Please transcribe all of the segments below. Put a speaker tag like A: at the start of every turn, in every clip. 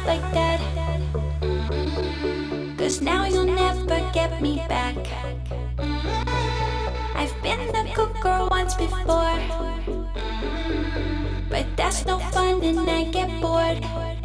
A: like that. 'Cause now you'll never get me back. I've been a good girl once before, but that's no fun and I get bored.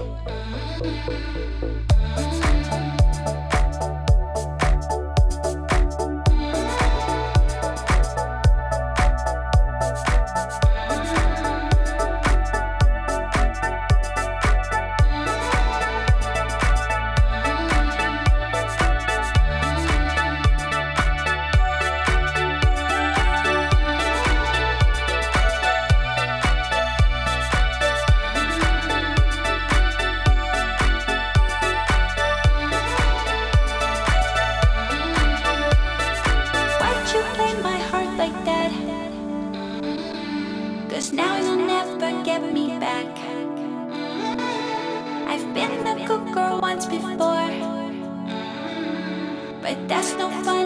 A: You play my heart like that. 'Cause now you'll never get me back. I've been a good girl once before, but that's no fun